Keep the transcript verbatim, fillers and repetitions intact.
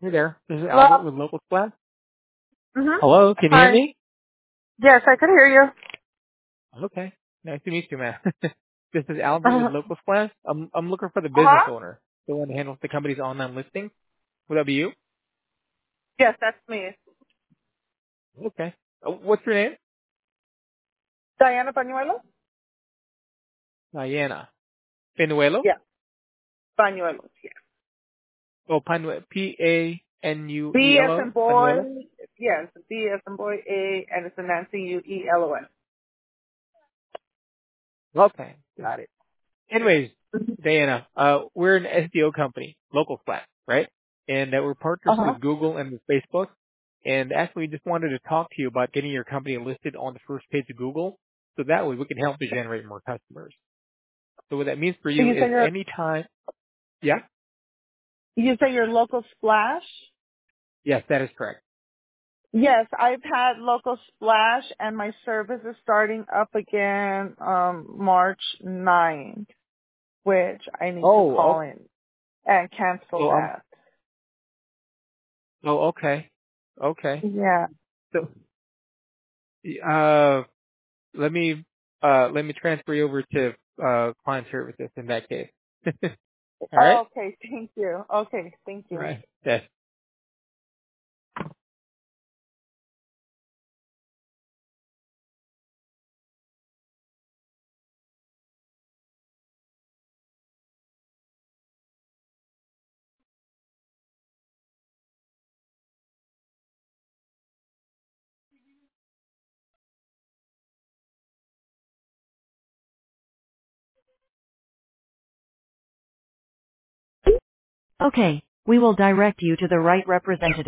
Hey there. This is Albert Hello? with Local Splash. Mm-hmm. Hello, can you hear Hi. me? Yes, I can hear you. Okay. Nice to meet you, man. This is Albert with Uh-huh. Local Splash. I'm I'm looking for the business Uh-huh. owner, the one who handles the company's online listing. Would that be you? Yes, that's me. Okay. Uh, What's your name? Diana Pañuelo? Diana. Panuelo? Yeah, Pañuelos, yeah. Oh, Panuelo. P A N U E B L as in O? boy, Panuelo? yes, B as in boy, A, and it's a Nancy, U, E, L, O, N. Okay. Got it. Anyways, Diana, uh, we're an S E O company, Local Splash, right? And uh, we're partners Uh-huh. with Google and with Facebook. And actually, we just wanted to talk to you about getting your company listed on the first page of Google, so that way we can help you generate more customers. So what that means for So you you say is your, anytime, yeah, you say your local splash? yes, that is correct. Yes, I've had local splash and my service is starting up again um March ninth, which I need to Oh, call oh, in and cancel oh, um, that. oh, okay, okay. Yeah. So, uh, let me, uh, let me transfer you over to uh, client services in that case. All right. Okay, thank you. Okay, thank you. Right. Yes. Okay, we will direct you to the right representative.